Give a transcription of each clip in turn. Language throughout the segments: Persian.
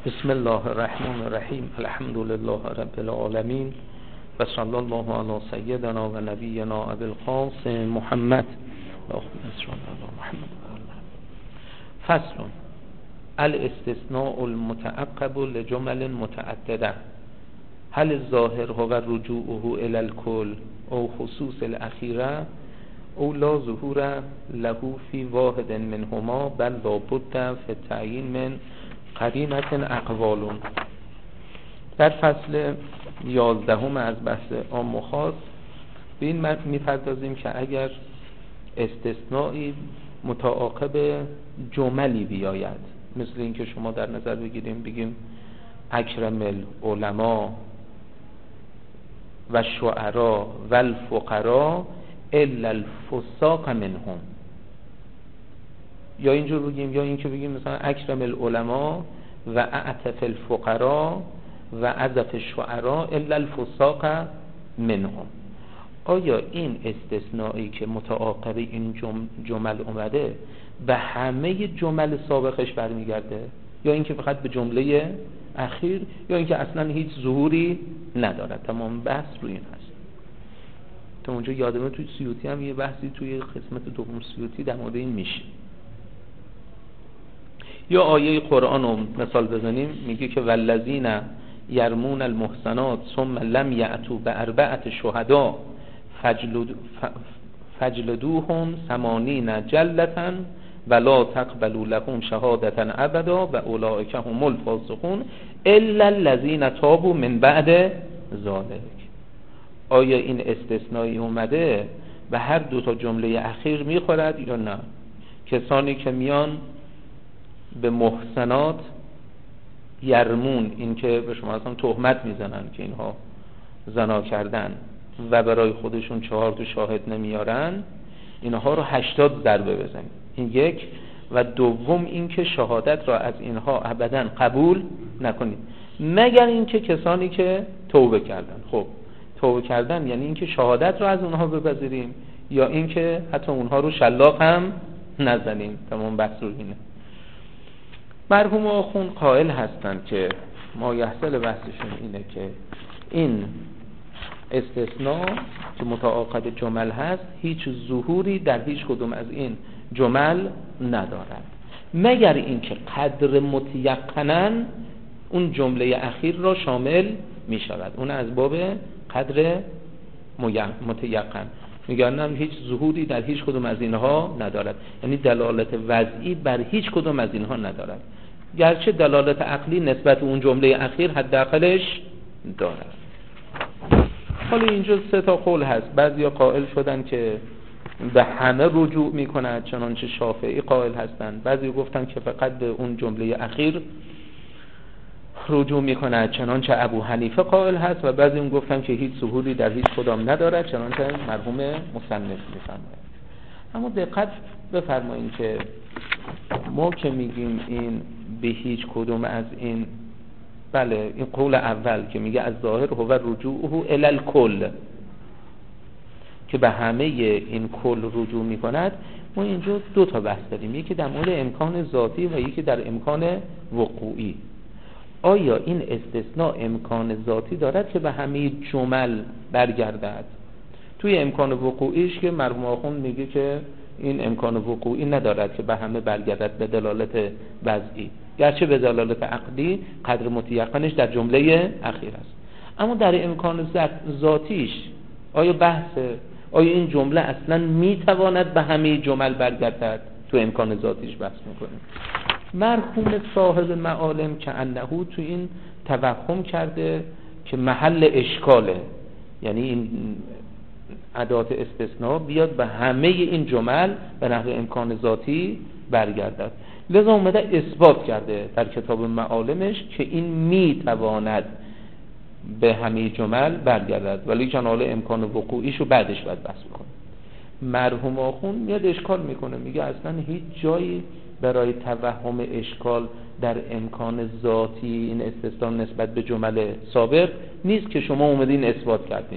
بسم الله الرحمن الرحیم. الحمد لله رب العالمین و صلی الله علی سیدنا و نبینا ابی القاسم محمد و محمد. فصل الاستثناء المتعقب لجمل متعدده هل الظاهر هو رجوعه الى الكل او خصوص الاخیره او لا ظهور له فی واحد منهما بل لا بد فی التعیین من قرینة اقوال. در فصل 11 از بحث عام و خاص به این میپردازیم که اگر استثنایی متعاقب جملی بیاید، مثل این که شما در نظر بگیم اکرم العلماء و شعرا و الفقراء الا الفساق منهم، یا اینجور بگیم، یا این که بگیم مثلا اکرم العلماء و اعطف الفقراء و عزف الشعراء الا الفساق منهم. آیا این استثنایی که متعاقب این جمل اومده به همه جمل سابقش برمیگرده، یا اینکه فقط به جمله اخیر، یا اینکه اصلا هیچ ظهوری ندارد؟ تمام بحث روی این هست. تا اونجا یادمه توی سیوطی هم یه بحثی توی قسمت دوم سیوطی در مورد این میشه. یا آیه قرآن رو مثال بزنیم، میگه که والذین یرمون المحصنات ثم لم یأتوا بأربعة شهداء فاجلدوهم 80 جلدة ولا تقبلوا لهم شهادة ابدا و اولئک هم الفاسقون الا الذین تابوا من بعد ذلك. آیا این استثنایی اومده به هر دو تا جمله اخیر میخورد یا نه؟ کسانی که میان به محسنات یرمون، این که به شما اصلا تهمت میزنن که اینها زنا کردن و برای خودشون 4 تا شاهد نمیارن، اینها رو 80 ضربه بزنید. این یک. و دوم این که شهادت را از اینها ابدا قبول نکنید مگر این که کسانی که توبه کردن. خب توبه کردن یعنی این که شهادت را از اونها بپذیریم، یا این که حتی اونها رو شلاق هم نزنیم. تمام بحث رو اینه. مرحوم آخوند قائل هستند که ما یحصل بحثشون اینه که این استثناء که متعاقب جمل هست هیچ ظهوری در هیچ کدوم از این جمل ندارد، مگر اینکه قدر متیقناً اون جمله اخیر را شامل می شود. اون از باب قدر متیقن میگن هیچ ظهوری در هیچ کدوم از اینها ندارد، یعنی دلالت وضعی بر هیچ کدوم از اینها ندارد، گرچه دلالت عقلی نسبت به اون جمله اخیر حداقلش دارد. حالا اینجا 3 تا قول هست. بعضیا قائل شدن که به همه رجوع میکند، چنانچه شافعی قائل هستند. بعضی گفتن که فقط به اون جمله اخیر رجوع میکند، چنانچه ابو حنیفه قائل هست. و بعضی گفتن که هیچ ظهوری در هیچ کدام ندارد، چنانچه مرحوم مصنف میفرماید. اما دقت بفرمایید که ما که میگیم این به هیچ کدوم از این، بله این قول اول که میگه از ظاهر هو رجوعه الی الکل، که به همه این کل رجوع میکند، ما اینجا 2 تا بحث داریم، یکی در مورد امکان ذاتی و یکی در امکان وقوعی. آیا این استثناء امکان ذاتی دارد که به همه جمل برگردد؟ توی امکان وقوعیش که مرحوم آخوند میگه که این امکان وقوعی ندارد که به همه برگردد به دلالت وضعی، گرچه به دلالت عقلی قدر متیقنش در جمله اخیر است. اما در امکان ذاتیش آیا این جمله اصلا میتواند به همه جمل برگردد؟ تو امکان ذاتیش بحث میکنیم. مرحوم صاحب معالم که انهو تو این توهم کرده که محل اشکاله، یعنی این ادات استثناء بیاد به همه این جمل به نحو امکان ذاتی برگردد. لذا اومده اثبات کرده در کتاب معالمش که این میتواند به همه جمل برگردد، ولی حالا امکان وقوعیشو بعدش باید بحث بکنه. مرحوم آخوند میاد اشکال میکنه، میگه اصلا هیچ جایی برای توهم اشکال در امکان ذاتی این استثناء نسبت به جمل سابق نیست که شما اومدین اثبات کردین.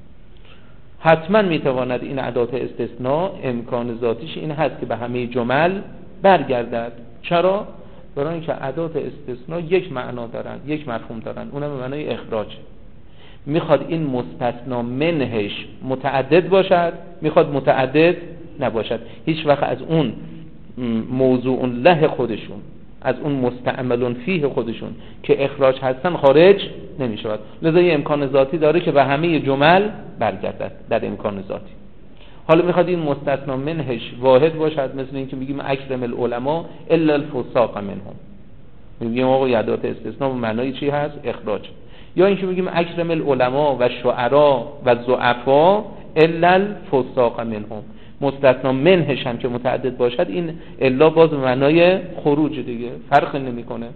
حتما میتواند این ادات استثناء امکان ذاتیش این هست که به همه جمل برگردد. چرا؟ برای اینکه ادات استثناء یک معنا دارن، یک مفهوم دارن، اونم به معنای اخراج. میخواد این مستثنا منهش متعدد باشد، میخواد متعدد نباشد. هیچ وقت از اون موضوع له خودشون، از اون مستعمل فیه خودشون که اخراج هستن خارج نمیشود. لذا یه امکان ذاتی داره که به همه جمل برگردد در امکان ذاتی. حالا میخواد این مستثنا منهش واحد باشد، مثل اینکه میگیم اکرم العلماء الا الفساق منهم، میگیم آقا ادات استثناء به معنای چی هست؟ اخراج. یا اینکه میگیم اکرم العلماء و شعرا و ضعفا الا الفساق منهم، مستثنا منهش هم که متعدد باشد این الا باز به معنای خروج دیگه، فرق نمیکنه.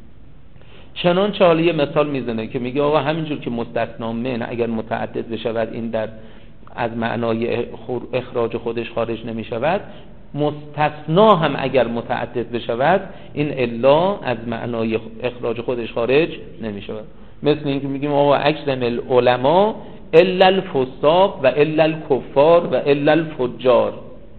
چنانچه حالا یه مثال میزنه که میگه آقا همینجور که مستثنا من اگر متعدد بشود این در از معنای اخراج خودش خارج نمی شود، مستثنا هم اگر متعدد بشود این الا از معنای اخراج خودش خارج نمی شود. مثل اینکه میگیم آقا اکرم العلماء الا الفساق و الا الکفار و الا الفجار،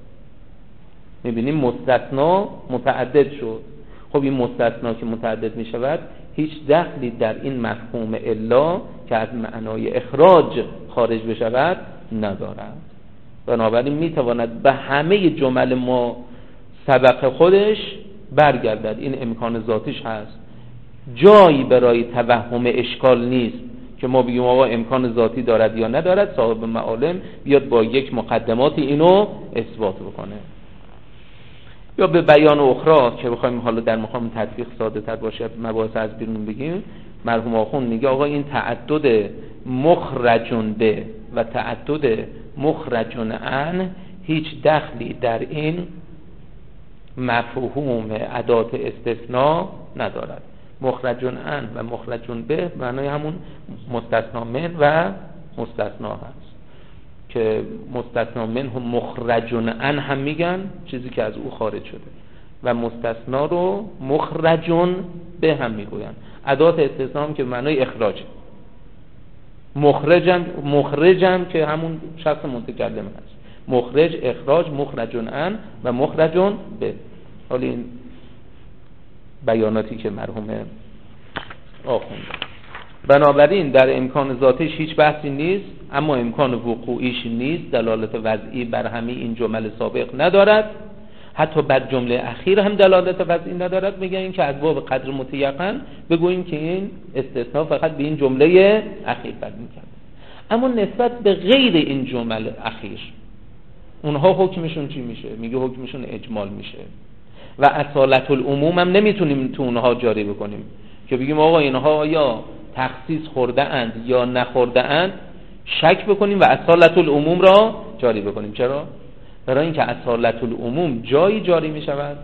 میبینیم مستثنا متعدد شد. خب این مستثنا که متعدد می شود هیچ دخلی در این مفهوم الا که از معنای اخراج خارج بشود ندارد. بنابراین میتواند به همه جمل ما سبق خودش برگردد. این امکان ذاتیش هست، جایی برای توهم اشکال نیست که ما بگیم آقا امکان ذاتی دارد یا ندارد. صاحب معالم بیاد با یک مقدمات اینو اثبات بکنه. یا به بیان اخرى که بخوایم حالا در مقام تطبیق ساده تر باشه مباحث از بیرون بگیم، مرحوم آخوند میگه آقا این تعدد مخرجون به و تعدد مخرجون عن هیچ دخلی در این مفهوم ادات استثناء ندارد. مخرجون عن و مخرجون به معنای همون مستثنا من و مستثنا هست که مستثنا من هم مخرجون عن هم میگن چیزی که از او خارج شده و مستثنا رو مخرجون به هم میگوین. ادات استثناء هم که معنای اخراج، مخرجم که همون شخص متکلم هست، مخرج، اخراج، مخرجون عن و مخرجون به. حالا این بیاناتی که مرحوم آخوند. بنابراین در امکان ذاتیش هیچ بحثی نیست، اما امکان وقوعیش نیست، دلالت وضعی بر همه این جمل سابق ندارد، حتی بر جمله اخیر هم دلالت وضعی ندارد. میگن این که از باب قدر متیقن بگوییم که این استثناء فقط به این جمله اخیر برمی‌گرده، اما نسبت به غیر این جمل اخیر اونها حکمشون چی میشه؟ میگه حکمشون اجمال میشه و اصالت العموم هم نمیتونیم تو اونها جاری بکنیم که بگیم آقا اینها یا تخصیص خورده اند یا نخورده اند، شک بکنیم و اصالت العموم را جاری بکنیم. چرا؟ برای اینکه اصالت العموم جایی جاری می شود،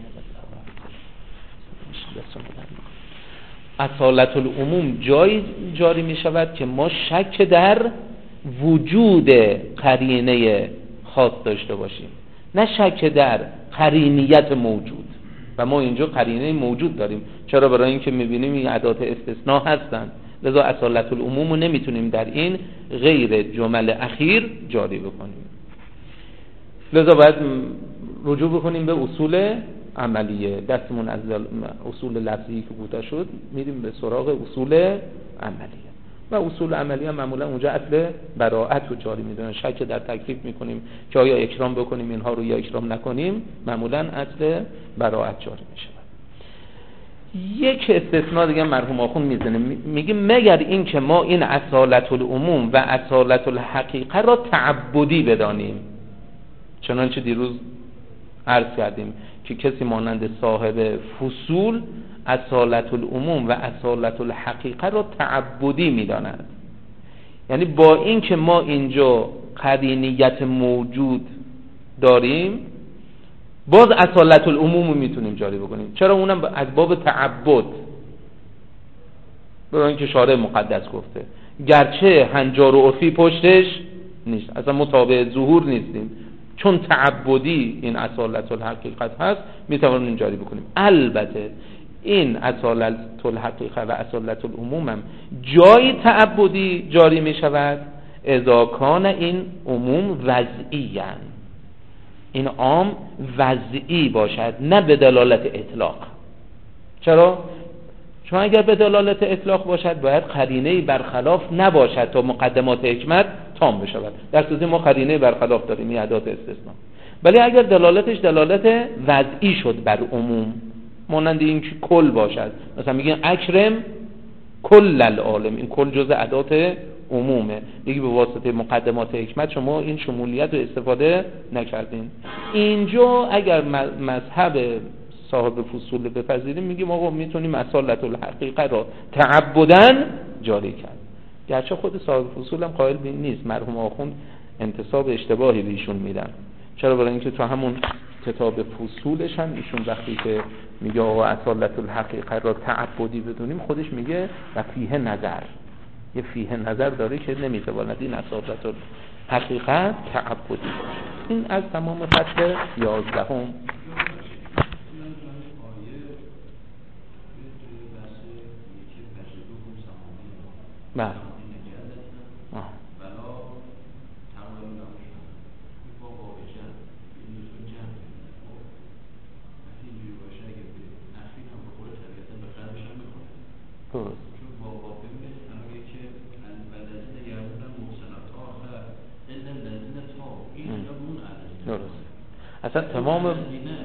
اصالت العموم جایی جاری می شود که ما شک در وجود قرینه خاص داشته باشیم، نه شک در قرینیت موجود. و ما اینجا قرینه موجود داریم. چرا؟ برای اینکه می‌بینیم این ادات استثناء هستند، لذا اصالت العموم رو نمیتونیم در این غیر جمل اخیر جاری بکنیم. لذا باید رجوع بکنیم به اصول عملیه. دستمون از اصول لفظی که کوتاه شد میریم به سراغ اصول عملیه و اصول عملیه معمولا اونجا اصل براءت رو جاری میدونن. شک در تکلیف میکنیم که آیا اکرام بکنیم اینها رو یا اکرام نکنیم، معمولا اصل براءت جاری میشه. یک استثناء دیگه مرحوم آخوند میزنه، میگه مگر این که ما این اصالت العموم و اصالت الحقیقه را تعبدی بدانیم. چنانچه دیروز عرض کردیم که کسی مانند صاحب فصول اصالت العموم و اصالت الحقیقه را تعبدی میداند، یعنی با این که ما اینجا قرینیت موجود داریم باز اصالت العموم رو میتونیم جاری بکنیم. چرا؟ اونم از باب تعبد، برای اینکه شارع مقدس گفته گرچه هنجار و عرفی پشتش نیست، اصلا مطابق ظهور نیستیم، چون تعبدی این اصالت الحقیقت هست میتوانیم جاری بکنیم. البته این اصالت الحقیقه و اصالت العموم هم جای تعبدی جاری می شود اذا کان این عموم وضعی، این عام وضعی باشد، نه به دلالت اطلاق. چرا؟ چون اگر به دلالت اطلاق باشد باید قرینه‌ای برخلاف نباشد تا مقدمات حکمت تام بشود. در صورتی ما قرینه برخلاف داریم، این ادات استثناء. ولی اگر دلالتش دلالت وضعی شد بر عموم، مانند این که کل باشد، مثلا میگن اکرم کل العالم، این کل جزء ادات عمومه، دیگه به واسطه مقدمات حکمت شما این شمولیت رو استفاده نکردین. اینجا اگر مذهب صاحب فصول بپذیریم میگیم آقا میتونیم اصالت الحقیقه را تعبداً جاری کرد. گرچه خود صاحب فصول هم قائل به این نیست، مرحوم آخوند انتساب اشتباهی به ایشون میدن. چرا؟ برای اینکه تو همون کتاب فصولش هم ایشون وقتی که میگه آقا اصالت الحقیقه را تعبدی بدونیم، خودش میگه و فیه نظر، یه فیه نظر داره که نمیتواند این اصالت الحقیقه تعبدی باشه. این از تمام فصل 11. بله. اصلا تمام آره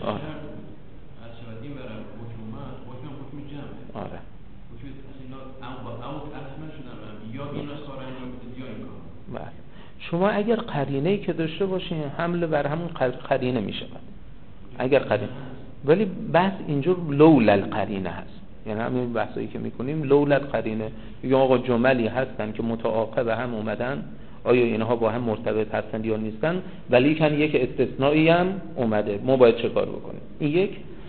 شما اگر قرینه‌ای که داشته باشین حمله بر همون قرینه میشه اگر قرینه، ولی بحث اینجا لولا القرینه هست، یعنی همین بحثایی که میکنیم لولا القرینه، میگم آقا جملی هستن که متعاقب هم اومدن، آیا اینها با هم مرتبط هستند یا نیستن، ولی کن یک استثنایی هم اومده، ما باید چه کار بکنیم؟ این یک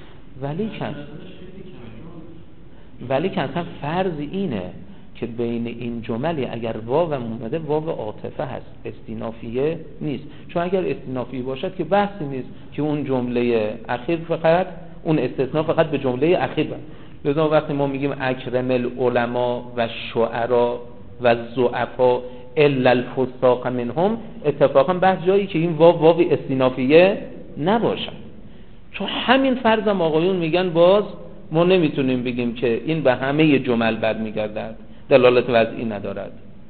ولی کن اصلا فرض اینه که بین این جملی اگر واو اومده واو عاطفه هست، استینافیه نیست. چون اگر استینافی باشد که بحثی نیست که اون جمله اخیر فقط اون استثناء فقط به جمله اخیر بند. لذا وقتی ما میگیم اکرم العلماء و شعرا و ضعفا الا الفساق منهم، اتفاقا بحث جایی که این واو استینافیه نباشد. چون همین فرض هم آقایون میگن باز ما نمیتونیم بگیم که این به همه جمل برمیگردد، دلالت وضعی ندارد.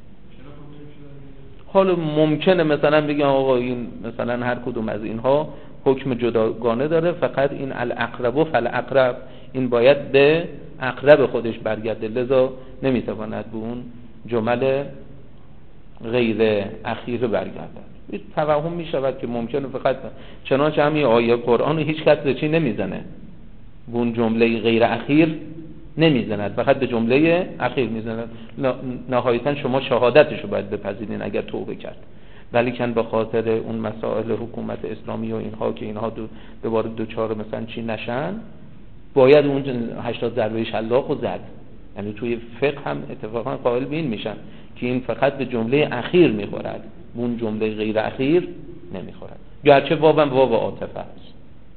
حالا ممکنه مثلا بگیم آقا این مثلا هر کدوم از اینها حکم جداگانه داره، فقط این الاقرب فالاقرب این باید به اقرب خودش برگرده، لذا نمیتواند به اون جمل غیر اخیره برگردد. توهم میشود که ممکنه فقط چنانچه همین آیه قرآن هیچ کس به چی نمیزنه، به اون جمله غیر اخیر نمیزند، فقط به جمله اخیر میزند. نهایتا شما شهادتشو باید بپذیرین اگر توبه کرد، ولی کن به خاطر اون مسائل حکومت اسلامی و اینها که اینها دوباره دوچار مثلا چی نشن، باید اون 80 ضربه شلاق رو زد. یعنی توی فقه هم اتفاقا قائل به این میشن که این فقط به جمله اخیر میخورد، اون جمله غیر اخیر نمیخورد، گرچه واو عاطفه است.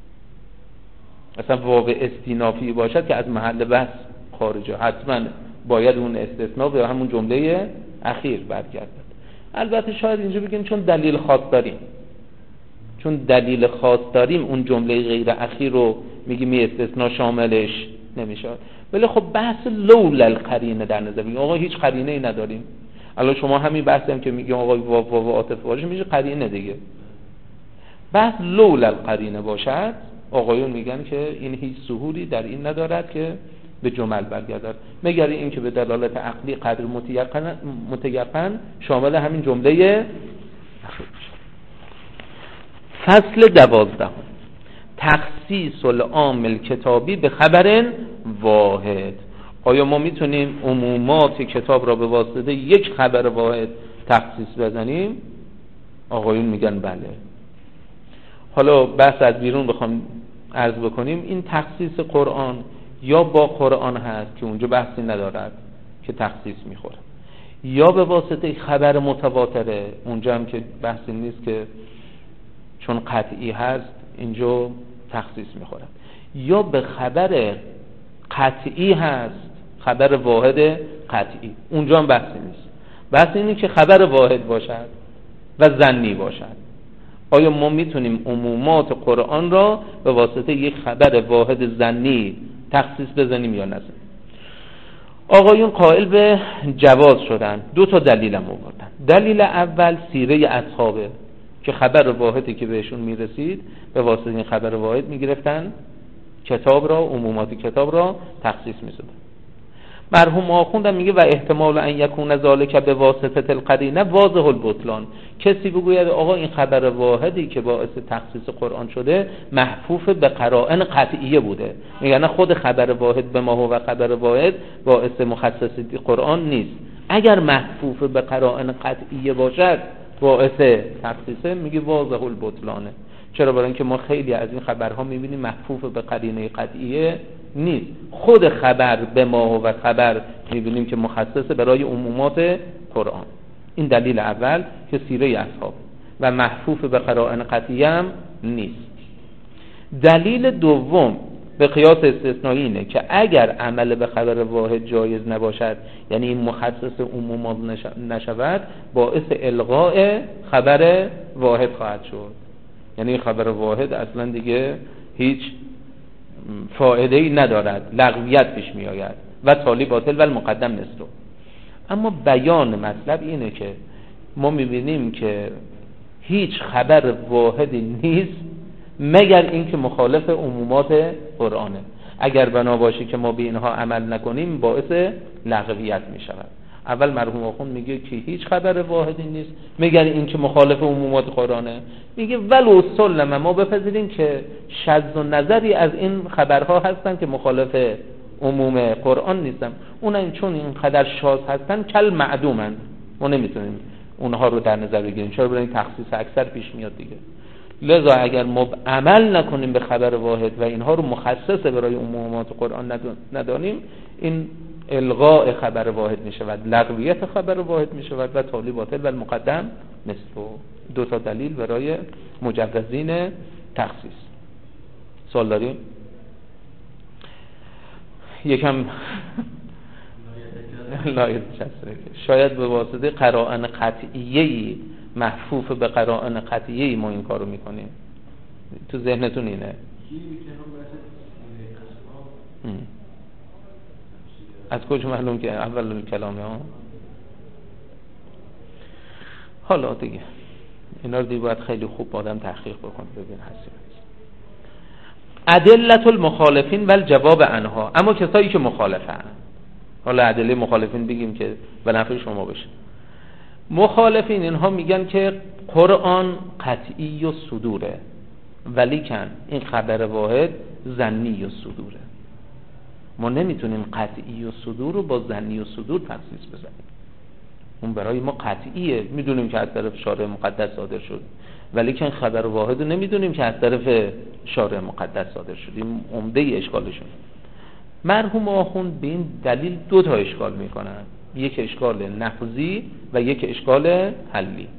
اصلا واو استینافی باشد که از محل بحث خارجه، حتما باید اون استثناء به همون جمله اخیر برگردد. البته شاید اینجا بگیم چون دلیل خاص داریم اون جمله غیر اخیر رو میگیم استثناء شاملش نمیشه. ولی خب بحث لولا القرینه در نظر بگیم آقا هیچ قرینه ای نداریم. الان شما همین بحثی هم که میگیم آقا واو عاطفه باشه میشه قرینه دیگه. بحث لولا القرینه باشد، آقایون میگن که این هیچ سهولی در این ندارد که به جمل برگردد، مگر این که به دلالت عقلی قدر متیقن شامل همین جمله. فصل 12 تخصیص العام کتابی به خبر واحد. آیا ما میتونیم عمومات کتاب را به واسطه یک خبر واحد تخصیص بزنیم؟ آقایون میگن بله. حالا بحث از بیرون بخوام عرض بکنیم، این تخصیص قرآن یا با قرآن هست که اونجا بحثی ندارد که تخصیص میخوره، یا به واسطه خبر متواتره، اونجا هم که بحثی نیست که چون قطعی هست اینجا تخصیص میخوره، یا به خبر قطعی هست، خبر واحد قطعی، اونجا هم بحثی نیست. بحث اینه که خبر واحد باشد و ظنی باشد. آیا ما میتونیم عمومات قرآن را به واسطه یک خبر واحد ظنی تخصیص بزنیم یا نزنیم. آقایون قائل به جواز شدن، 2 تا دلیل هم آوردن. دلیل اول سیره اصحابه که خبر واحدی که بهشون میرسید به واسطه این خبر واحد میگرفتن کتاب را، عمومات کتاب را تخصیص می‌دادن. مرحوم آخوندم میگه و احتمال ان یکون ذالک به واسطه القرینه واضح البطلان. کسی بگوید آقا این خبر واحدی که باعث تخصیص قرآن شده محفوف به قرائن قطعیه بوده، میگن نه خود خبر واحد به ما و خبر واحد باعث مخصصی قرآن نیست. اگر محفوف به قرائن قطعیه باشد باعث تخصیصه، میگه واضح البطلانه. چرا؟ برای اینکه ما خیلی از این خبرها میبینیم محفوف به قرینه قطعیه نیست، خود خبر به ما و خبر میبینیم که مخصص برای عمومات قرآن. این دلیل اول که سیره اصحاب و محفوف به قرائن قطعیه هم نیست. دلیل دوم به قیاس استثنایی اینه که اگر عمل به خبر واحد جایز نباشد، یعنی این مخصص عمومات نشود، باعث الغاء خبر واحد خواهد شد. یعنی خبر واحد اصلا دیگه هیچ فایده‌ای ندارد، لغویت پیش می آید و تالی باطل و المقدم نستو. اما بیان مطلب اینه که ما می‌بینیم که هیچ خبر واحدی نیست مگر اینکه مخالف عمومات قرآنه. اگر بنا باشه که ما به اینها عمل نکنیم باعث لغویت می شود. اول مرحوم آخوند میگه که هیچ خبر واحدی نیست مگر اینکه مخالف عمومات قرآنه. میگه ولو سلم، ما بپذیریم که شذ و نظری از این خبرها هستن که مخالف عموم قرآن نیستن، اونها چون این قدر شاذ هستن کل معدومن، ما نمیتونیم اونها رو در نظر بگیریم. چرا؟ برای این تخصیص اکثر پیش میاد دیگه. لذا اگر ما عمل نکنیم به خبر واحد و اینها رو مخصص برای عمومات قرآن ندانیم، این الغاء خبر واحد می شود، لغویت خبر واحد می شود و تالی باطل و المقدم نصفه. 2 تا دلیل برای مجوزین تخصیص. سوال داریم؟ یکم شاید به واسطه قرائن قطعیه‌ای محفوف به قرائن قطعیه‌ای ما این کارو میکنیم. تو ذهنتون اینه؟ از کجا معلوم که اول کلامه ها؟ حالا دیگه اینا رو دیگه باید خیلی خوب آدم تحقیق بکنه ببین هستی. ادلت المخالفین و الجواب عنها. اما کسایی که مخالفن، حالا ادله مخالفین بگیم که به نفع شما بشه. مخالفین اینها میگن که قرآن قطعی و صدوره، ولیکن این خبر واحد ظنی و صدوره. ما نمیتونیم قطعی و صدور رو با ظنی و صدور تخصیص بزنیم. اون برای ما قطعیه، میدونیم که از طرف شارع مقدس صادر شد، ولیکن خبر واحد رو نمیدونیم که از طرف شارع مقدس صادر شد. این عمده اشکالشون. مرحوم آخوند به این دلیل 2 تا اشکال میکنن، یک اشکال نقضی و یک اشکال حلی.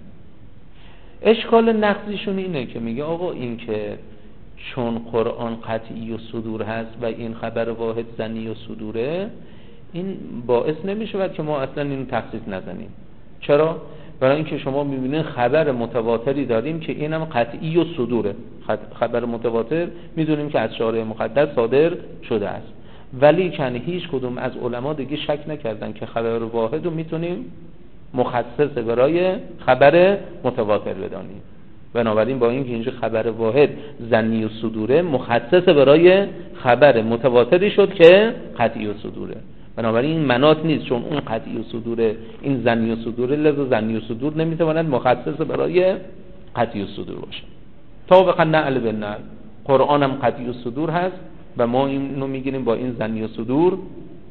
اشکال نقضیشون اینه که میگه آقا این که چون قرآن قطعی و صدور هست و این خبر واحد ظنی و صدوره، این باعث نمیشه که ما اصلا اینو تخصیص نزنیم. چرا؟ برای اینکه شما میبینید خبر متواتری داریم که اینم قطعی و صدوره. خبر متواتر میدونیم که از شارع مقدس صادر شده است، ولی که هیچ کدوم از علما دیگه شک نکردن که خبر واحد رو میتونیم مخصص برای خبر متواتر بدانیم. بنابراین با اینکه اینجا خبر واحد ظنی و صدوره، مخصص برای خبر متواتری شد که قطعی و صدوره. بنابراین این مناط نیست، چون اون قطعی و صدوره این ظنی و صدوره، لذا ظنی و صدور نمیتواند مخصص برای قطعی و صدور باشه. طابقا نعل بالنعل، قرآن هم قطعی و صدور هست و ما اینو میگیریم با این ظنی و صدور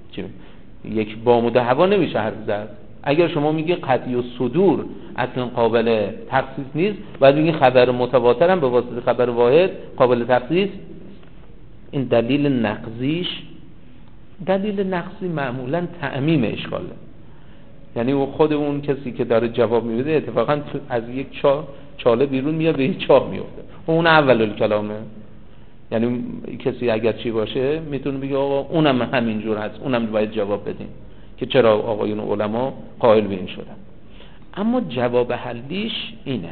یک بام و هوا نمیشه حرف زد. اگر شما میگی قطعی و صدور اصلا قابل تخصیص نیست، بعد میگی خبر متواتر هم به واسطه خبر واحد قابل تخصیص. این دلیل نقضیش، دلیل نقضی معمولا تعمیم اشکاله. یعنی خود اون کسی که داره جواب میده اتفاقا از یک چاله بیرون میاد به یک چاه میفته، اون اول کلامه. یعنی کسی اگر چی باشه میتونه بگه آقا اونم همینجور هست، اونم باید جواب بدیم که چرا آقایون علما قائل به این شدن. اما جواب حلیش اینه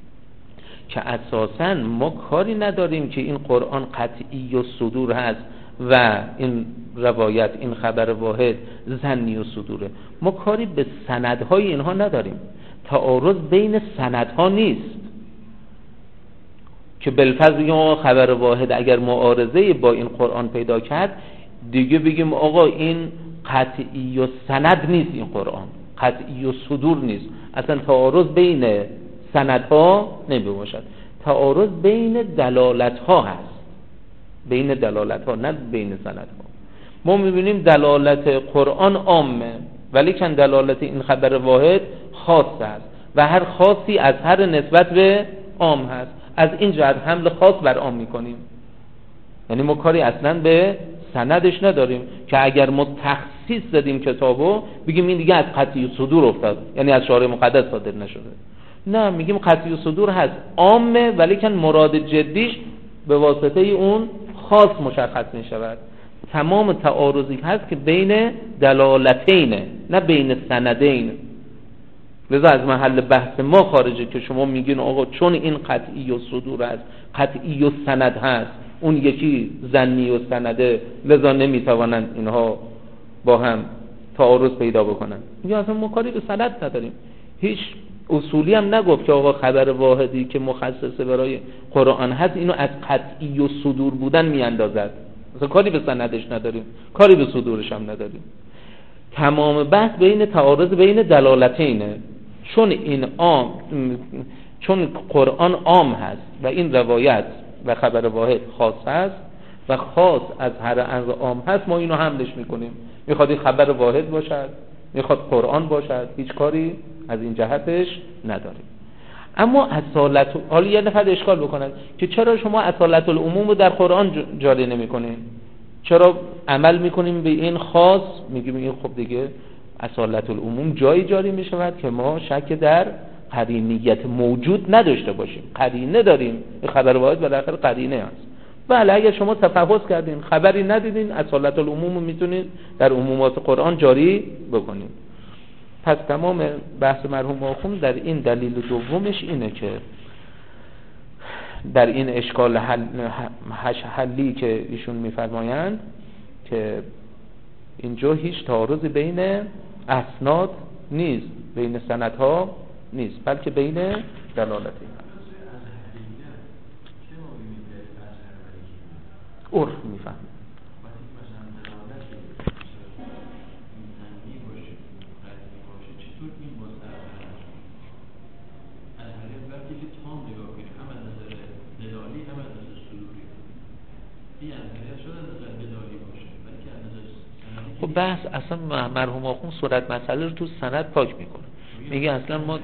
که اساساً ما کاری نداریم که این قرآن قطعی و صدور هست و این روایت، این خبر واحد ظنی و صدوره. ما کاری به سندهای اینها نداریم، تعارض بین سندها نیست که بالفرض بگیم آقا خبر واحد اگر معارضه با این قرآن پیدا کرد دیگه بگیم آقا این قطعی و سند نیست، این قرآن قطعی و صدور نیست. اصلا تعارض بین سندها نمیباشد، تعارض بین دلالتها هست، بین دلالتها نه بین سندها. ما میبینیم دلالت قرآن عامه ولیکن دلالت این خبر واحد خاص است و هر خاصی از هر نسبت به عام هست. از این جهت حمل خاص بر عام میکنیم، یعنی ما کاری اصلا به سندش نداریم که اگر ما تخصیص دادیم کتابو بگیم این دیگه از قطعی و صدور افتاد، یعنی از شارع مقدس صادر نشده. نه، میگیم قطعی و صدور هست عامه ولیکن مراد جدیش به واسطه اون خاص مشخص میشود. تمام تعارضی هست که بین دلالتین نه بین سندین، لذا از محل بحث ما خارجه که شما میگین آقا چون این قطعی و صدور است، قطعی و سند هست، اون یکی ظنی و سنده، لذا نمیتوانند اینها با هم تعارض پیدا بکنن. میگه اصلا ما کاری به سند نداریم. هیچ اصولی هم نگفت که آقا خبر واحدی که مخصصه برای قرآن هست اینو از قطعی و صدور بودن میاندازد. اصلا کاری به سندش نداریم، کاری به صدورش هم نداریم. تمام بحث بین تعارض بین دلالتینه. چون قرآن عام هست و این روایت و خبر واحد خاص هست و خاص از هر امر عام هست، ما اینو حملش میکنیم. میخواد این خبر واحد باشد، میخواد قرآن باشد، هیچ کاری از این جهتش نداریم. اما اصالت، حالا یه نفر اشکال بکنن که چرا شما اصالت العموم رو در قرآن جاری نمیکنین؟ چرا عمل میکنیم به این خاص؟ میگیم این خب دیگه اصالت العموم جایی جاری میشود که ما شک در قرینیت موجود نداشته باشیم. قرینه داریم، این خبر واحد بالاخره قرینه هست. بله اگر شما تفحص کردین خبری ندیدین، اصالت العموم رو میتونید در عمومات قرآن جاری بکنید. پس تمام بحث مرحوم آخوند در این دلیل دومش اینه که در این اشکال حلی که ایشون میفرمایند که اینجا هیچ تعارضی بین اسناد نیست، بین سندها نیست، بلکه بین دلالتی عرف میفهم. خب بحث اصلا مرحوم آخوند صورت مسئله رو تو سند پاک میکنه، میگه اصلا ما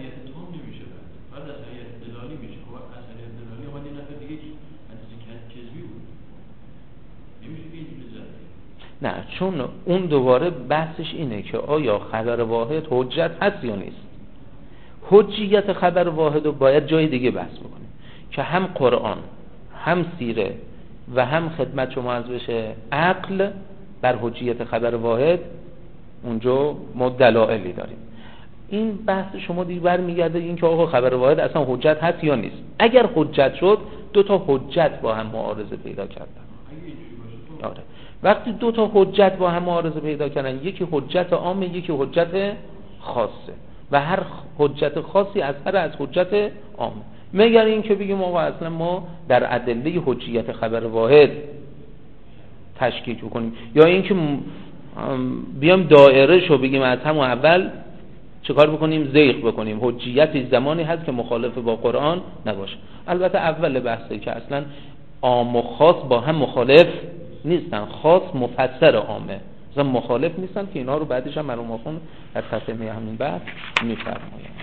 نه، چون اون دوباره بحثش اینه که آیا خبر واحد حجت هست یا نیست. حجیت خبر واحد رو باید جای دیگه بحث بکنیم که هم قرآن هم سیره و هم خدمت شما عرض بشه عقل بر حجیت خبر واحد اونجا ما دلایلی داریم. این بحث شما دیگه برمیگرده این که آقا خبر واحد اصلا حجت هست یا نیست. اگر حجت شد دو تا حجت با هم معارضه پیدا کردن. آره، وقتی دو تا حجت با هم معارضه پیدا کردن، یکی حجت عامه یکی حجت خاصه و هر حجت خاصی از حجت عامه. مگر این که بگیم آقا اصلا ما در ادله حجیت خبر واحد تشکیک کنیم، یا اینکه بیام دایره شو بگیم از همون اول چیکار بکنیم؟ زیغ بکنیم. حجیت زمانی هست که مخالف با قرآن نباشه. البته اول بحثه که اصلا عام و خاص با هم مخالف نیستن، خاص مفسر عامه، اصلا مخالف نیستن که اینا رو بعدش هم مرحوم آخوند در تتمه همین بحث میفرمایند.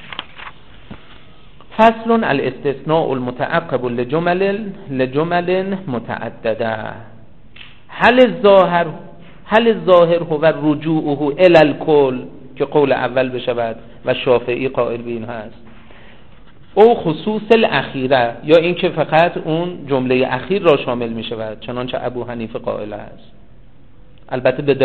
فصل الاستثناء المتعقب لجمل متعدده. هل الظاهر هو رجوعه الى الكل که قول اول بشود و شافعی قائل به این هست، او خصوص الاخیره، یا این که فقط اون جمله اخیر را شامل می شود چنانچه ابو حنیفه قائل است. البته به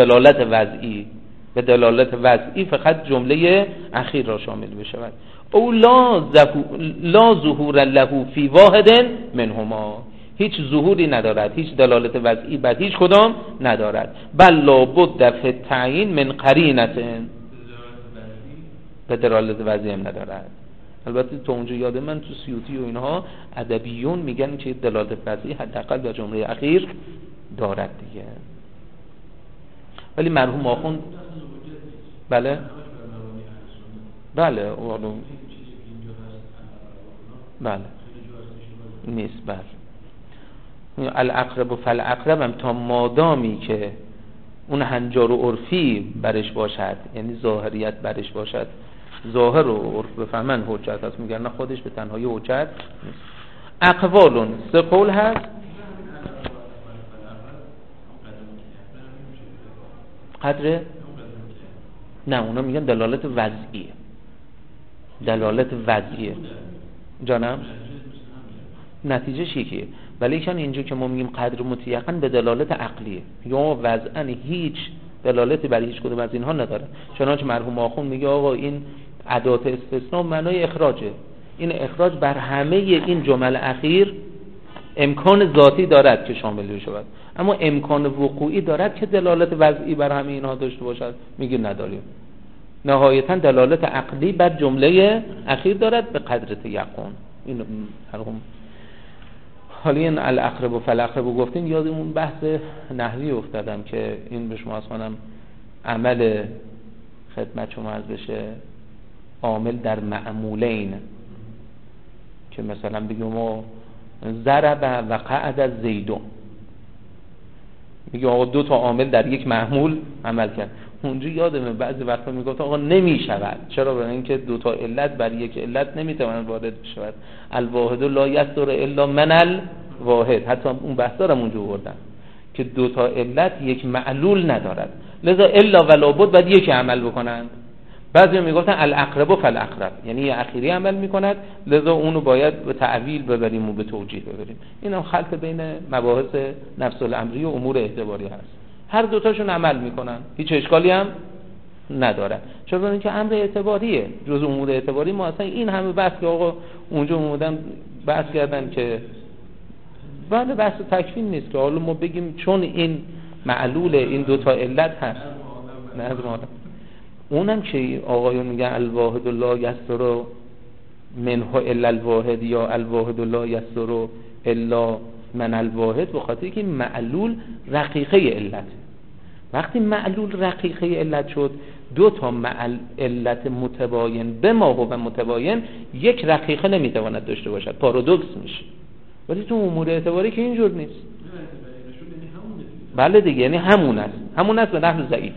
دلالت وضعی فقط جمله اخیر را شامل می شود. او لا ظهور له فی واحد منهما، هیچ ظهوری ندارد، هیچ دلالت وضعی بر هیچ کدام ندارد. بل لابد فی التعیین من قرینه، به دلالت وضعی هم ندارد. البته تا اونجا یاد من تو سیوطی و اینها ادبیون میگن که دلالت وضعی حداقل در جمله اخیر دارد دیگه. ولی مرحوم آخوند بله نیست. بله الاقرب و فالاقرب هم تا مادامی که اون هنجار و عرفی برش باشد، یعنی ظاهریت برش باشد، ظاهر و عرف بفهمن حجت هست، میگن نه خودش به تنهایی حجت نیست. اقوالون 3 قول هست. قدر نه، اونا میگن دلالت وضعیه. دلالت وضعیه جانم، نتیجه یکیه. ولی کن اینجا که ما میگیم قدر متیقن به دلالت عقلیه، یا وضعاً هیچ دلالتی برای هیچ کدوم از اینها نداره. چنانچه مرحوم آخوند میگه آقا این ادات استثناء معنای اخراجه، این اخراج بر همه این جمل اخیر امکان ذاتی دارد که شامل بشود، اما امکان وقوعی دارد که دلالت وضعی بر همه اینها داشته باشد، میگه نداریم. نهایتا دلالت عقلی بر جمله اخیر دارد به قدر تیقن. این مرحوم حالا این الاقرب و فالاقرب گفتین، یادمون بحث نحوی افتادم که این به شما اصلا عمل خدمت شما از بشه عامل در معمولین، که مثلا بگیم ما ضرب و قعد زیدون، میگه آقا 2 تا عامل در یک معمول عمل کرد. اونجا یادمه بعضی وقتا میگفت آقا نمیشود. چرا؟ برای اینکه 2 تا علت بر یک علت نمیتواند وارد بشود. الواحد لا یصدر الا من الواحد. حتی اون بحثا رو اونجا آوردن که 2 تا علت یک معلول ندارد، لذا الا ولا بد باید یک عمل بکنند. بعضی میگفتن الاقرب و فالاقرب، یعنی یه اخیری عمل میکند، لذا اونو باید به تعویل ببریم و به توجیه ببریم. اینم خلط بین مباحث نفس الامری و امور اعتباری هست. هر 2 تاشون عمل میکنن، هیچ اشکالی هم نداره. چرا؟ برای اینکه امر اعتباریه، جز امور اعتباری. ما اصلا این همه بحث که آقا اونجا اومدن بحث کردن که بله بحث تکفین نیست که حالا ما بگیم چون این معلول این 2 تا علت هست. نه اونم که آقایون میگن الواحد لا یصدر منه الا الواحد، یا الواحد لا یصدر الا من الواحد، به خاطر که معلول رقیقه علت. وقتی معلول رقیقه علت شد، 2 تا علت متباین به ما و متباین یک رقیقه نمیتواند داشته باشد، پارادوکس میشه. ولی تو امور اعتباری که اینجور نیست. بله دیگه، یعنی همون است به نحو ضعیف.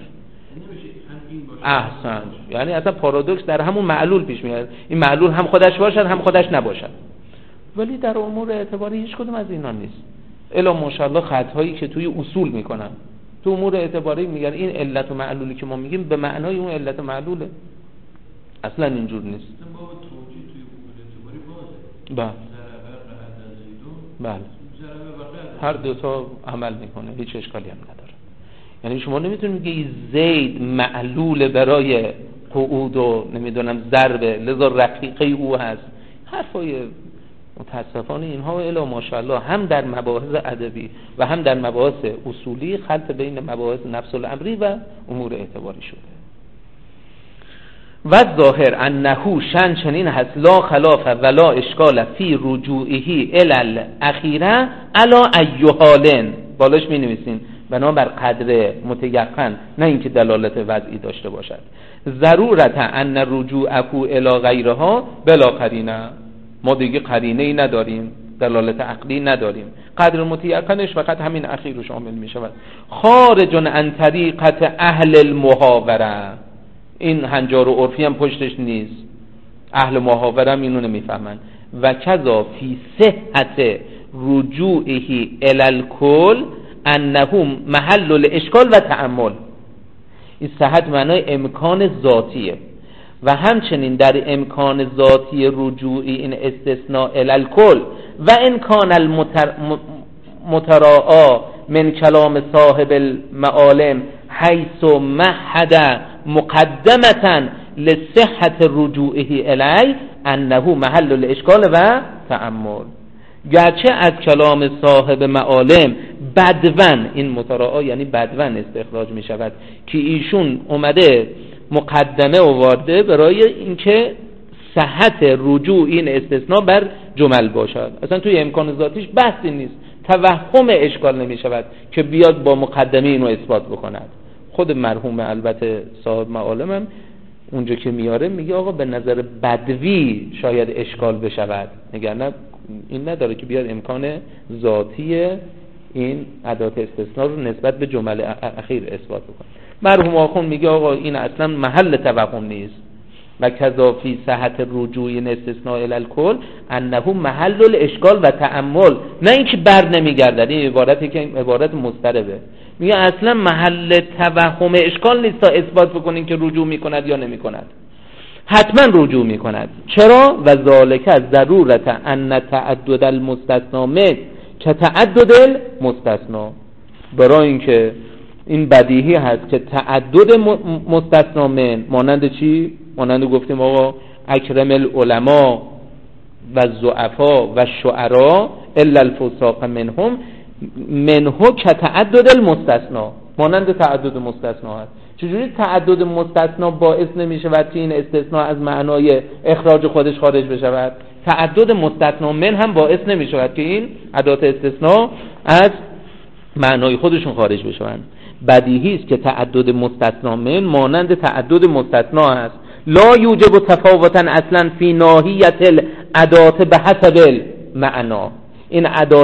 احسن، یعنی اصلا پارادوکس در همون معلول پیش میاد، این معلول هم خودش باشد هم خودش نباشد. ولی در امور اعتباری هیچ کدوم از اینا نیست. الا ماشاءالله خطایی که توی اصول میکنن، تو امور اعتباری میگن این علت و معلولی که ما میگیم به معنای اون علت و معلوله. اصلا اینجور نیست. بله هر 2 تا عمل میکنه، هیچ اشکالی هم نداره. یعنی شما نمیتونید بگید زید معلول برای قعود و نمیدونم ضربه لذا رقیقه او هست. حرفای متاسفانه اینها و الا ماشاءالله هم در مباحث ادبی و هم در مباحث اصولی خلط بین مباحث نفس الامری و امور اعتباری شده. و ظاهر انه شن چنین هست لا خلاف ولا اشکال فی رجوعه الی الاخیره الا ایحالن، بالاش می نویسین بنابر قدر متیقن، نه اینکه دلالت وضعی داشته باشد. ضرورت ان رجوعه الی غیرها بلا قرینه، ما دیگه قرینه ای نداریم، دلالت عقلی نداریم. قدر متیقنش فقط همین اخیر شامل می شود. خارج عن طریقت اهل المحاوره، این هنجار و عرفی هم پشتش نیست، اهل محاوره هم اینو نمیفهمن. و کذا فی صحت رجوعه الی الکل انه محل الاشکال و تأمل. این صحت معنای امکان ذاتیه و همچنین در امکان ذاتی رجوعی این استثناء الی الکل و امکان المتراعا من کلام صاحب المعالم حیث مهد مقدمتا لصحت رجوعه الی انه محل الاشکال و تأمل. گرچه از کلام صاحب معالم بدون، این متراعا یعنی بدون استخراج می شود که ایشون اومده مقدمه آورده برای اینکه صحت رجوع این استثناء بر جمل باشد. اصلا توی امکان ذاتیش بحثی نیست، توهم اشکال نمی شود که بیاد با مقدمه اینو اثبات بکند. خود مرحوم البته صاحب معالم هم اونجا که میاره میگه آقا به نظر بدوی شاید اشکال بشود، نگرنه این نداره که بیاد امکان ذاتی این ادات استثناء رو نسبت به جمله اخیر اثبات بکنه. مرحوم آخوند میگه آقا این اصلا محل توهم نیست و کذا فی صحت رجوع استثناء الکل انه محل الاشکال و تأمل، نه اینکه بر نمیگردد. این عبارتی که عبارت مضطربه، میگه اصلا محل توهم اشکال نیست تا اثبات بکنین که رجوع میکند یا نمیکند. حتما رجوع میکند. چرا؟ و ذالک از ضرورت ان تعدد المستثنا که تعدد المستثنا، برای اینکه این بدیهی هست که تعدد مستثنا مانند چی؟ مانند گفتیم آقا اکرم العلماء و الضعفاء و الشعراء الا الفساق منهم منه که تعدد المستثنا، مانند تعدد مستثنا هست. چجوری تعدد مستثنا باعث نمی شود که این استثناء از معنای اخراج خودش خارج بشود؟ تعدد مستثنا من هم باعث نمی شود که این ادات استثناء از معنای خودشون خارج بشوند. بدیهی است که تعدد مستثنا من مانند تعدد مستثنا است. لا یوجب تفاوتا اصلا فی ناحیت الادات به حسب المعنا. این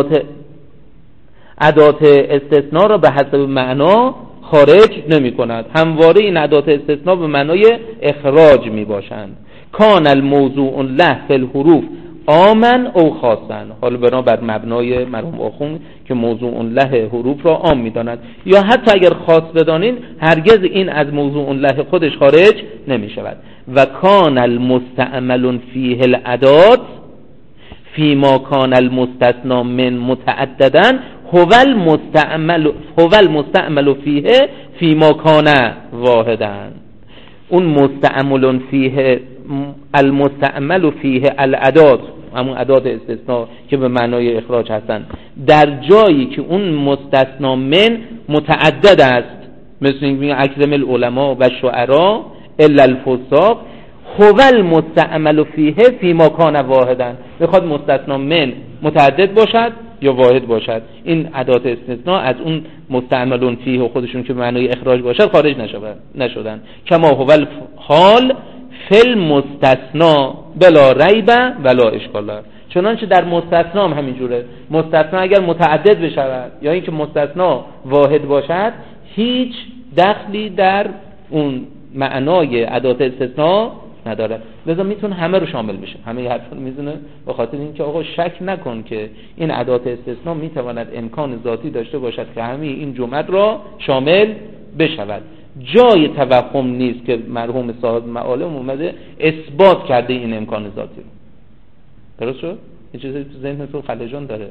ادات استثناء را به حسب معنا خارج نمی کند. همواره این ادات استثناء به معنای اخراج می باشند. کان الموضوع له فی الحروف عاما او خاصا، حالا بنا بر مبنای مرحوم آخوند که موضوع له حروف را عام می داند، یا حتی اگر خاص بدانین هرگز این از موضوع له خودش خارج نمی شود. و کان المستعمل فیه الادات فیما کان المستثنا من متعددا هو المستعمل فیه فیما کان واحدا. اون مستعمل فیه المستعمل فیه الادات، همون ادات استثناء که به معنای اخراج هستن، در جایی که اون مستثنا من متعدد است، مثل اینکه اکرم العلماء و شعراء الا الفساق، هو المستعمل فیه فیما کان واحدا، بخواد مستثنا من متعدد باشد یا واحد باشد، این ادات استثناء از اون مستعملون فیه و خودشون که معنای اخراج باشد خارج نشدن. کما هو الحال فی المستثنا بلا ریب ولا اشکال. چنانچه در مستثنا هم همینجوره. مستثنا اگر متعدد بشود یا اینکه مستثنا واحد باشد هیچ دخلی در اون معنای ادات استثناء نداره، لذا میتونه همه رو شامل بشه، همه حرفا رو میزنه، به خاطر اینکه آقا شک نکن که این ادات استثناء میتواند امکان ذاتی داشته باشد که همه این جمل را شامل بشود. جای توهم نیست که مرحوم صاحب معالم اومده اثبات کرده این امکان ذاتی رو. درست شد؟ این چیزی تو ذهنتون خلجان داره.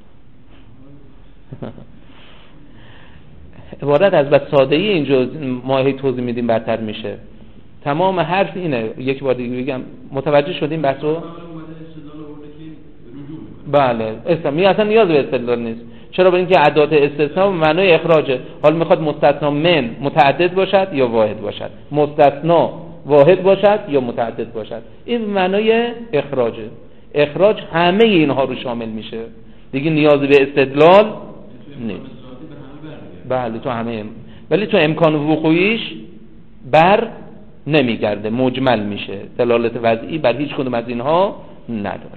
عبارت از بس ساده‌ای اینجا ما هی توضیح میدیم برتر میشه. تمام حرف اینه. یک بار دیگه بگم، متوجه شدیم بحثو؟ بله، اصلا نیاز به استدلال نیست. چرا؟ برای اینکه ادات استثناء به معنای اخراجه. حالا میخواد مستثنا من متعدد باشد یا واحد باشد، مستثنا واحد باشد یا متعدد باشد، این به معنای اخراجه. اخراج همه اینها رو شامل میشه، دیگه نیازی به استدلال نیست. بله تو همه، ولی تو امکان وقوعیش بر نمیگرده، مجمل میشه، دلالت وضعی بر هیچ کدوم از اینها نداره.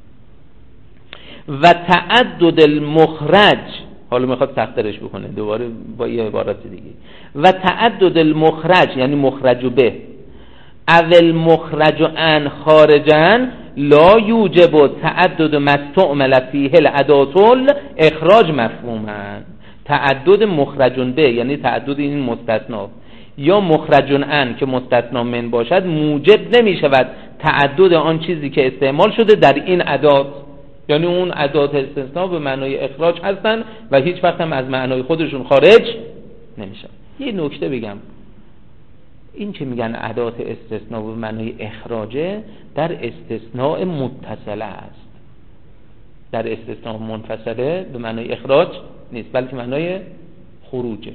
و تعدد المخرج، حالا میخواد سخت‌ترش بکنه دوباره با یه عبارت دیگه. و تعدد المخرج یعنی مخرج به اول مخرج عن خارجا لا یوجب تعدد مستعمل فیه الادات الاخراج مفهوما. تعدد مخرج به یعنی تعدد این مستثنا یا مخرج عن که مستثنا من باشد موجب نمی شود تعدد آن چیزی که استعمال شده در این ادات، یعنی اون ادات استثناء به معنای اخراج هستن و هیچ وقت هم از معنای خودشون خارج نمیشن. یه نکته بگم، این که میگن ادات استثناء به معنای اخراجه در استثناء متصله است. در استثناء منفصله به معنای اخراج نیست، بلکه معنای خروجه.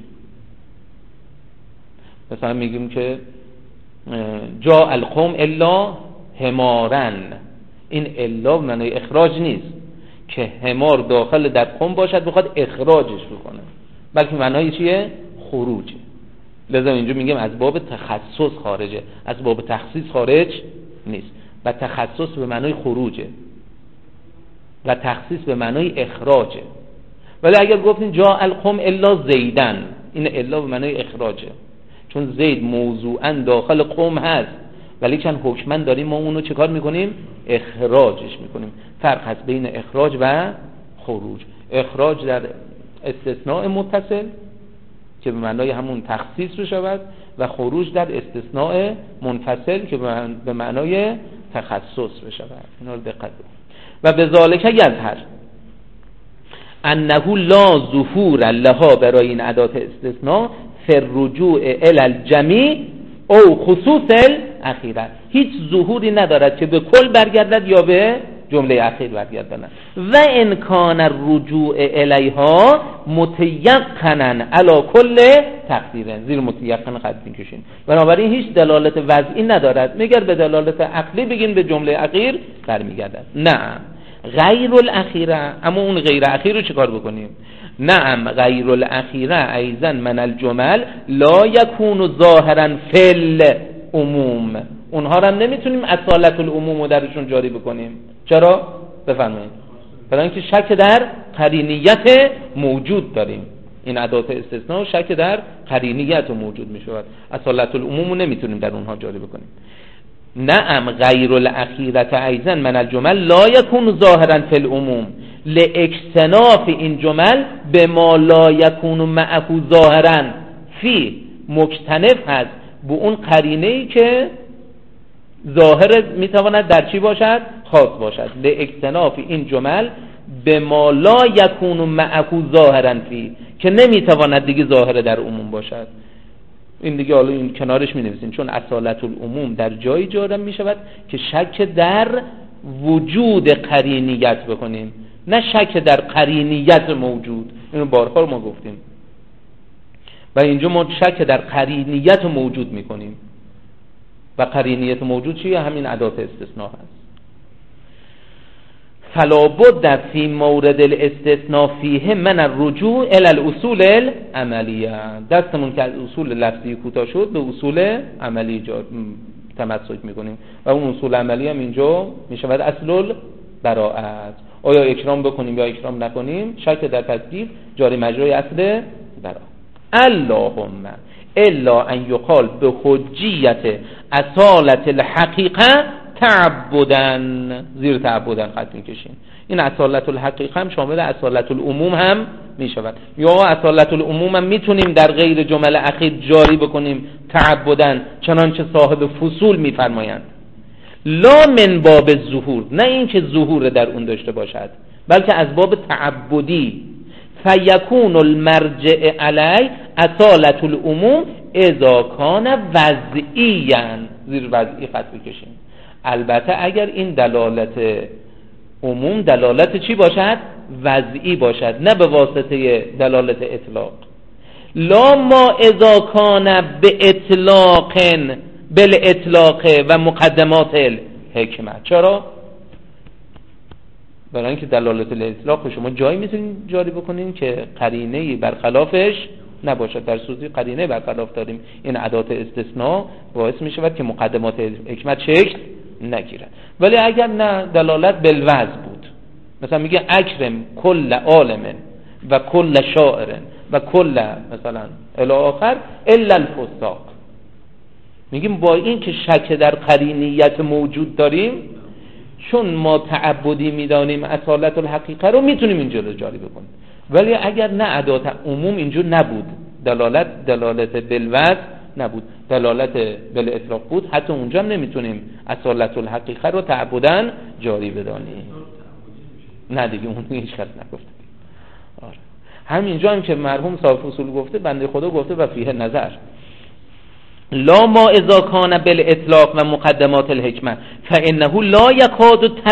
مثلا میگیم که جا القوم الا حمارن، این الا به معنای اخراج نیست که حمار داخل در قوم باشد بخواد اخراجش بکنه، بلکه معنای چیه؟ خروجه. لذا اینجا میگیم از باب تخصص خارجه، از باب تخصیص خارج نیست. و تخصص به معنای خروجه و تخصیص به معنای اخراجه. ولی اگر گفتین جا القوم الا زیدن، این الا به معنای اخراجه، چون زید موضوعا داخل قوم هست ولی چند حکمن داریم ما اونو چه کار میکنیم؟ اخراجش میکنیم. فرق هست بین اخراج و خروج. اخراج در استثناء متصل که به معنای همون تخصیص بشود و خروج در استثناء منفصل که به معنای تخصص بشود. اینا رو دقت کنید. و بذالک یظهر انه لا ظهور لها، برای این ادات استثناء، فی الرجوع الی الجمیع او خصوص الاخیره، هیچ ظهوری ندارد که به کل برگردد یا به جمله اخیر برگردد. و ان کان الرجوع الیها متیقنا علی کل تقدیر، زیر متیقن قد میکشین. بنابراین هیچ دلالت وضعی ندارد مگر به دلالت عقلی بگین به جمله اخیر برمیگردد. نعم غیر الاخیره، اما اون غیر اخیر رو چیکار بکنیم؟ نعم غیر الاخیره ایضا من الجمل لا یکون ظاهرا فی العموم، اونها رو هم نمیتونیم اصالت العموم رو درشون جاری بکنیم. چرا؟ بفرمایید. برای اینکه شک در قرینیت موجود داریم. این ادات استثناء شک در قرینیت موجود میشود، اصالت العموم رو نمیتونیم در اونها جاری بکنیم. نعم غیر الاخیره ایضا من الجمل لا یکون ظاهرا فی العموم لاکتناف این جمل به ما لا یکون معه ظاهرا فی، مکتنف هست به اون قرینه‌ای که ظاهر میتواند در چی باشد؟ خاص باشد. لاکتناف این جمل به ما لا یکون معه ظاهرا فی، که نمیتواند دیگه ظاهر در عموم باشد. این دیگه حالا این کنارش می نویسین، چون اصالت العموم در جایی جاری می شود که شک در وجود قرینیت بکنیم، نه شک در قرینیت موجود. اینو بارها ما گفتیم. و اینجا ما شک در قرینیت موجود می کنیم و قرینیت موجود چیه؟ همین ادات استثناء هست. فلا بد فی مورد الاستثناء فیه من الرجوع الی الاصول العملیه، دستمون که از اصول لفظی کوتاه شد به اصول عملی تمسک میکنیم و اون اصول عملی هم اینجا میشود اصل البراءت. آیا اکرام بکنیم یا اکرام نکنیم، شک در تکلیف جاری مجرای اصل براءت. اللهم الا ان یقال به حجیت اصالت الحقیقه تعبدن، زیر تعبدن خط میکشیم. این اصالت الحقیقه هم شامل اصالت العموم هم میشود، یا اصالت العموم هم میتونیم در غیر جمل اخیر جاری بکنیم تعبدن، چنانچه صاحب فصول میفرمایند لا من باب ظهور، نه اینکه ظهور در اون داشته باشد بلکه از باب تعبدی. فیکون المرجع علی اصالت العموم اذا کان وضعیاً، زیر وضعی خط بکشیم. البته اگر این دلالت عموم دلالت چی باشد؟ وضعی باشد، نه به واسطه دلالت اطلاق. لا ما اذا کان به اطلاق بالاطلاق و مقدمات الحکمه. چرا؟ برای اینکه دلالت الاطلاق شما جایی میتونید جاری بکنین که قرینه‌ای برخلافش نباشد. در صورتی قرینه برخلاف داریم، این ادات استثناء باعث میشود که مقدمات حکمت شکل نگیرد. ولی اگر نه دلالت بالوضع بود، مثلا میگه اکرم کل عالم و کل شاعر و کل مثلا الی آخر الا الفساق، میگیم با این که شک در قرینیت موجود داریم، چون ما تعبدی میدانیم اصالت الحقیقه رو میتونیم اینجا رو جاری بکنیم. ولی اگر نه ادات عموم اینجا نبود، دلالت بالوضع نبود، دلالت بالاطلاق بود، حتی اونجا هم نمیتونیم اصالت الحقیقه رو تعبداً جاری بدانیم. نه دیگه اون هیچ کس نگفته. آره. همینجا هم که مرحوم صاحب اصول گفته، بنده خدا گفته و فیه نظر لا ما اذا کان بالاطلاق و مقدمات الحکمه فانه لا یکاد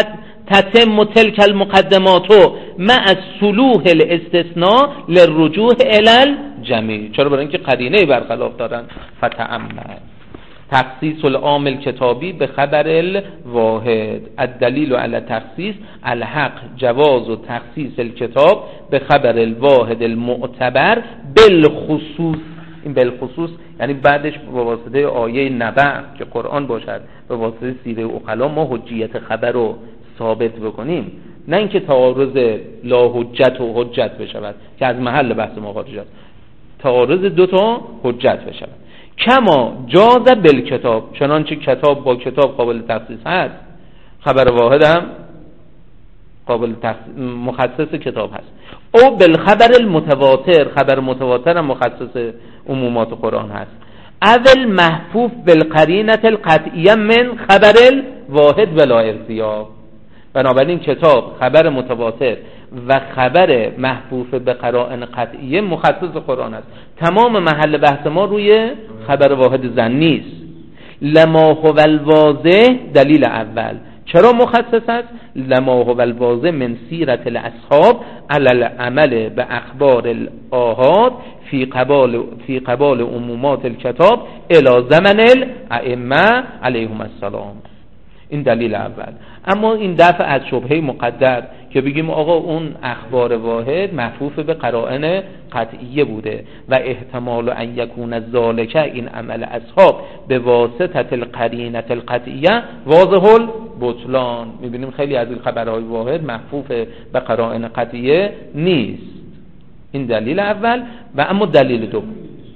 تتم تلك المقدمات مع صلوح الاستثناء للرجوع الی الجمیع. چرا؟ برای اینکه قرینه برخلاف دارن. فتأمل تخصیص العام الکتابی به خبر الواحد. الدلیل علی تخصیص الحق جواز و تخصیص الکتاب به خبر الواحد المعتبر بالخصوص. این بالخصوص یعنی بعدش به واسطه آیه نبع که قرآن باشد، به واسطه سیره عقلا ما حجیت خبر رو ثابت بکنیم، نه اینکه تعارض لا حجت و حجت بشود که از محل بحث ما خارج است. تعارض دو تا حجت بشود. کما جاز بالکتاب، چنانچه کتاب با کتاب قابل تخصیص هست، خبر واحد هم قابل مخصص کتاب هست. او بالخبر المتواتر، خبر متواتر هم مخصص عمومات قرآن هست. اول محفوف بالقرینه القطعیه من خبر الواحد بلا ارتیاب. بنابراین کتاب، خبر متواتر و خبر محفوف به قرائن قطعیه مخصص قرآن است. تمام محل بحث ما روی خبر واحد ظنی است. لما هو الواضح دلیل اول. چرا مخصص است؟ لما هو الواضح من سیرت الاصحاب علی العمل به اخبار الآحاد فی قبال عمومات الکتاب الی زمن الائمه علیهم السلام. این دلیل اول. اما این دفع از شبهه مقدر که بگیم آقا اون اخبار واحد محفوف به قرائن قطعیه بوده و احتمال ان یکون ذالک این عمل اصحاب به واسطه القرینه القطعیه واضح البطلان. میبینیم خیلی از این خبرهای واحد محفوف به قرائن قطعیه نیست. این دلیل اول. و اما دلیل دوم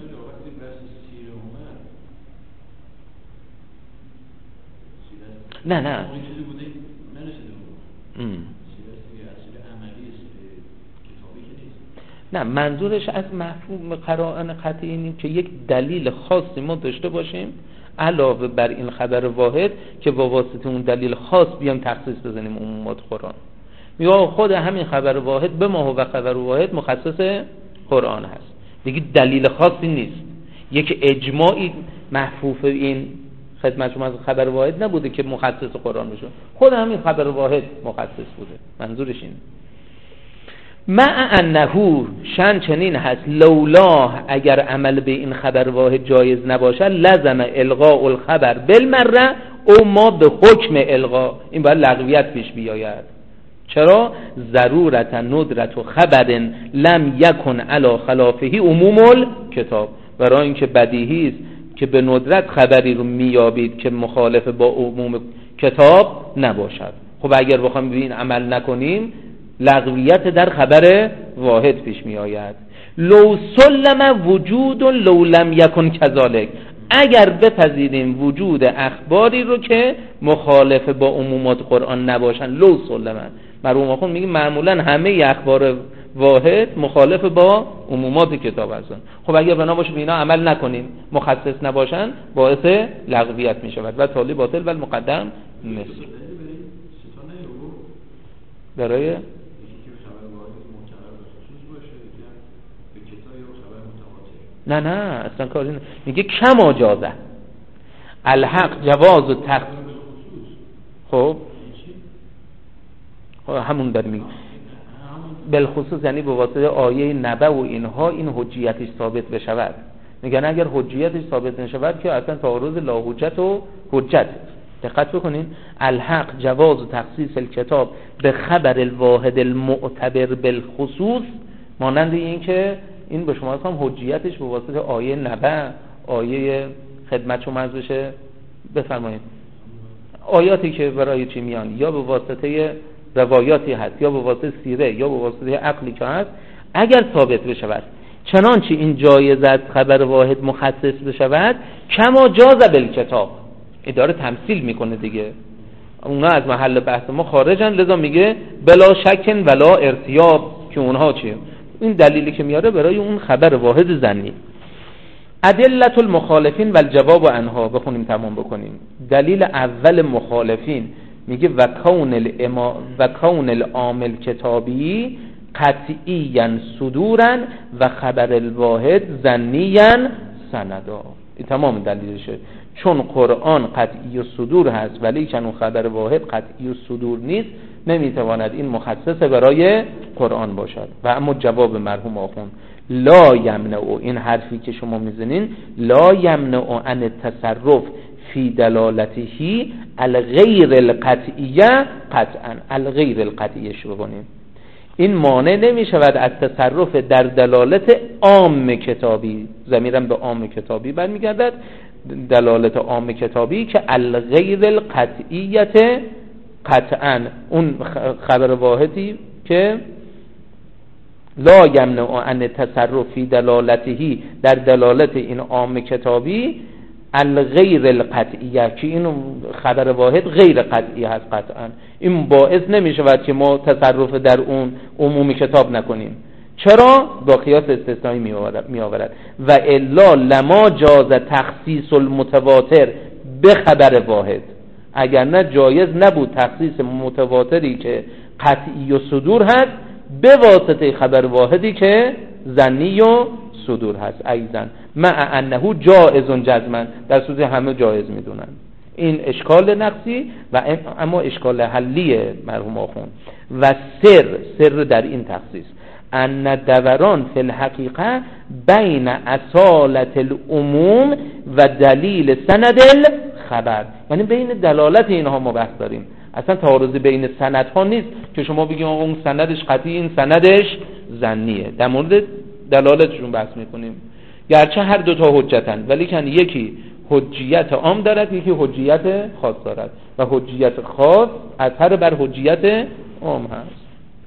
نه نه منظورش از مفهوم قرائن قطعی اینه که یک دلیل خاصی ما داشته باشیم علاوه بر این خبر واحد که با واسطه اون دلیل خاص بیام تخصیص بزنیم عمومات قرآن. میگه خود همین خبر واحد به ما و خبر واحد مخصص قرآن هست. دیگه دلیل خاصی نیست. یک اجماعی محفوف این خدمت شما از خبر واحد نبوده که مخصص قرآن بشه، خود همین خبر واحد مخصص بوده. منظورش اینه. مع انه شان چنین هست لولا اگر عمل به این خبر واحد جایز نباشه لزم الغاء الخبر بالمره او ما به حکم الغاء. این باید لغویت پیش بیاید. چرا؟ ضرورت ندرت و خبر لم یکن علی خلافه عموم الکتاب. برای اینکه بدیهی است که به ندرت خبری رو میابید که مخالف با عموم کتاب نباشد. خب اگر بخوام به این عمل نکنیم لغویت در خبر واحد پیش می آید. لو سلم وجود لو لم یکن کذالک. اگر بپذیریم وجود اخباری رو که مخالف با عمومات قرآن نباشن، لو سلم مرحوم آخوند میگه معمولا همه اخبار واحد مخالف با عمومات کتاب هستن. خب اگر بنا باشه به اینا عمل نکنیم، مخصص نباشن، باعث لغویت می شود و تالی باطل و المقدم مثل برای نه اصلا کاری نه. میگه کما جازه الحق جواز و خب همون داره میگه بالخصوص یعنی به واسطه آیه نبع و اینها این حجیتش ثابت بشود. میگن اگر حجیتش ثابت نشود که اصلا تعارض لا حجت و حجت. دقت بکنین. الحق جواز و تخصیص الکتاب به خبر الواحد المعتبر بالخصوص مانند این که این به شما هم حجیتش به واسطه آیه نبع، آیه خدمت شما از بشه بفرمایید آیاتی که برای چی میان، یا به واسطه روایاتی هست یا به واسطه سیره یا به واسطه عقلی که هست، اگر ثابت بشود چنانچه این جایز است خبر واحد مخصص بشود کما جاز بالکتاب. اداره تمثیل میکنه دیگه، اونا از محل بحث ما خارجن، لذا میگه بلا شک ولا ارتیاب که اونها چیه. این دلیلی که میاره برای اون خبر واحد ظنی. ادلت المخالفین و الجواب عنها. بخونیم تمام بکنیم. دلیل اول مخالفین میگه و کون العامل کتابی قطعیاً صدوراً و خبر الواحد ظنیاً سندا. این تمام دلیلشه. چون قرآن قطعی و صدور هست ولی چون خبر واحد قطعی و صدور نیست، نمیتواند این مخصص برای قرآن باشد. و اما جواب مرحوم آخوند لا یمنع، این حرفی که شما میزنین لا یمنع عن التصرف فی دلالته الغیر القطعیه قطعا، الغیر القطعیه شو بکنیم، این مانع نمی شود از تصرف در دلالت عام کتابی، ضمیرم به عام کتابی برمیگردد، دلالت عام کتابی که الغیر القطعیت قطعا، اون خبر واحدی که لا یمنع عن تصرف فی دلالته در دلالت این عام کتابی الغیر القطعیه، که این خبر واحد غیر قطعی هست قطعا، این باعث نمی شود که ما تصرف در اون عمومی کتاب نکنیم. چرا؟ با قیاس استثنایی می آورد و الا لما جاز تخصیص المتواتر به خبر واحد، اگر نه جایز نبود تخصیص متواتری که قطعی و صدور هست به واسطه خبر واحدی که ظنی و صدور هست. ایضا مع انه جائز جزما، در صورت همه جایز میدونن. این اشکال نقصی و اما اشکال حلی مرحوم آخوند. و سر در این تخصیص ان دوران فی الحقیقه بین اصالت العموم و دلیل سند الخبر، یعنی بین دلالت اینها ما بحث داریم، اصلا تعارض بین سندها نیست که شما بگیم اون سندش قطعی این سندش ظنیه. در مورد دلالتشون بحث میکنیم، گرچه هر دوتا حجتن ولی کن یکی حجیت عام دارد یکی حجیت خاص دارد و حجیت خاص اثر بر حجیت عام هست.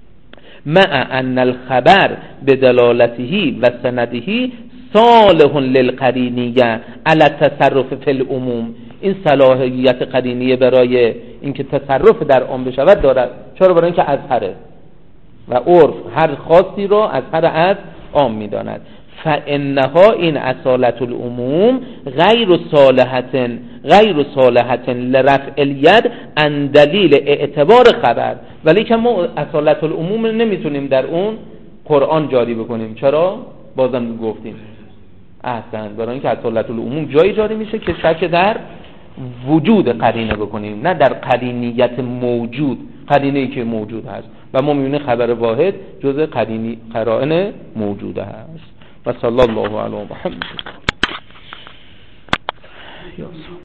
مع ان الخبر بدلالته و سنده صالح للقرینیه علی التصرف فی العموم، این صلاحیت قرینیه برای اینکه تصرف در عام بشود دارد. چرا؟ برای اینکه اظهره و عرف هر خاصی را اظهر از عام میداند. فانها این اصالت العموم غیر صالحة لرفع الید عن دلیل اعتبار خبر، ولی که ما اصالت العموم نمیتونیم در اون قرآن جاری بکنیم. چرا؟ بازم گفتیم احسن، برای اینکه اصالت العموم جایی جاری میشه که شک در وجود قرینه بکنیم، نه در قرینیت موجود، قرینه‌ای که موجود هست و ما میبینیم خبر واحد جزء قرائن موجوده هست. و صلی الله علی محمد.